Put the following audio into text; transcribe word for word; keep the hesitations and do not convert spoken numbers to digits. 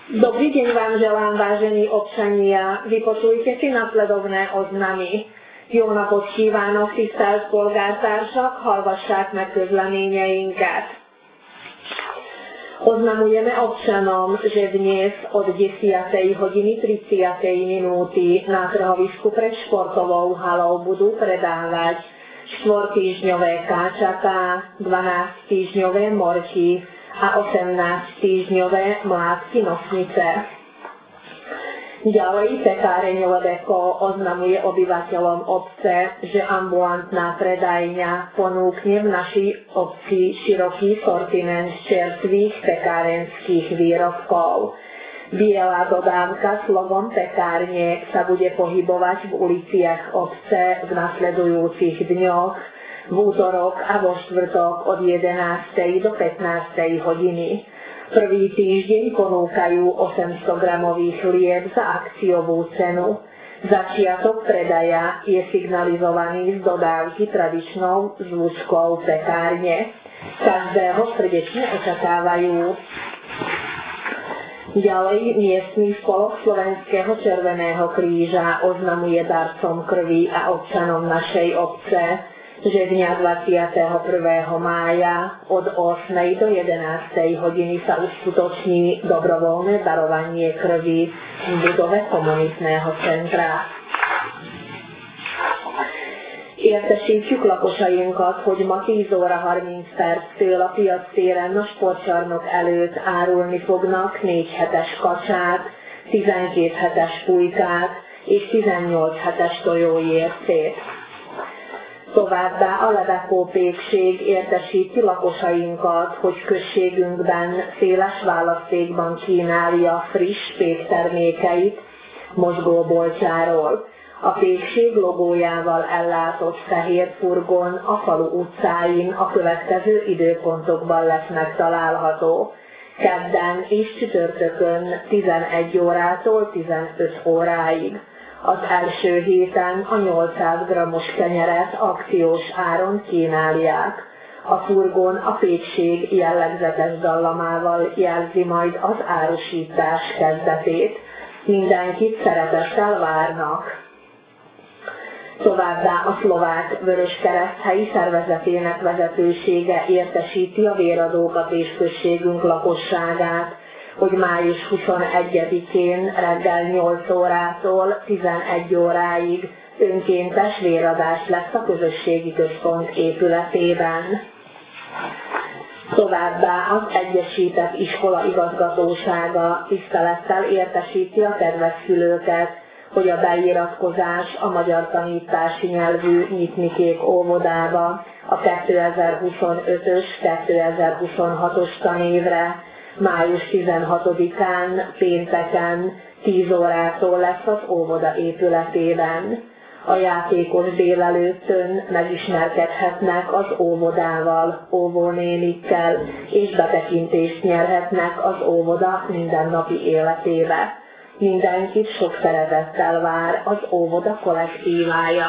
Dobrý deň vám želám, vážení občania. Vypočujte si nasledovné oznamy. Jó napot kívánok, tisztelt polgártársak, hallgassák meg közleményeinket. Oznamujeme občanom, že dnes od desiatej hodiny tridsiatej minúty na trhovisku pred športovou halou budú predávať štvortýždňové káčatá, dvanásťtýždňové morky a osemnásťtýždňové mládky nosnice. Ďalej pekáreň Lebeko oznamuje obyvateľom obce, že ambulantná predajňa ponúkne v našej obci široký sortiment čerstvých pekárenských výrobkov. Biela dodávka s logom pekárne sa bude pohybovať v uliciach obce v nasledujúcich dňoch, v útorok a vo štvrtok od jedenástej do pätnástej hodiny. Prvý týždeň ponúkajú osemstogramových chlieb za akciovú cenu. Začiatok predaja je signalizovaný z dodávky tradičnou zvučkou pekárne. Každého srdečne očakávajú. Ďalej miestny spolok Slovenského červeného kríža oznamuje darcom krvi a občanom našej obce, že dňa dvadsiateho prvého mája od ôsmej do jedenástej hodiny sa uskutoční dobrovoľné darovanie krvi v budove komunitného centra. Értesítjük lakosainkat, hogy ma tíz óra harminc perctől a piac téren a sportcsarnok előtt árulni fognak négy hetes kacsát, tizenkét hetes pulykát és tizennyolc hetes tojóércét. Továbbá a Lebekó pékség értesíti lakosainkat, hogy községünkben széles választékban kínálja friss péktermékeit mozgóboltjáról. A pékség logójával ellátott fehér furgon a falu utcáin a következő időpontokban lesz megtalálható. Kedden és csütörtökön tizenegy órától tizenöt óráig. Az első héten a nyolcszáz grammos kenyeret akciós áron kínálják. A furgon a pékség jellegzetes dallamával jelzi majd az árusítás kezdetét. Mindenkit szeretettel várnak. Továbbá a Szlovák Vöröskereszt helyi szervezetének vezetősége értesíti a véradókat és községünk lakosságát, hogy május huszonegyedikén reggel nyolc órától tizenegy óráig önkéntes véradás lesz a közösségi központ épületében. Továbbá az Egyesített Iskola igazgatósága tisztelettel értesíti a kedves szülőket, hogy a beiratkozás a magyar tanítási nyelvű Nyitnikék óvodába a kétezer-huszonötös kétezer-huszonhatos tanévre május tizenhatodikán pénteken tíz órától lesz az óvoda épületében. A játékos délelőttön megismerkedhetnek az óvodával, óvónénikkel, és betekintést nyerhetnek az óvoda mindennapi életébe. Mindenkit sok szeretettel vár az óvoda kollektívája.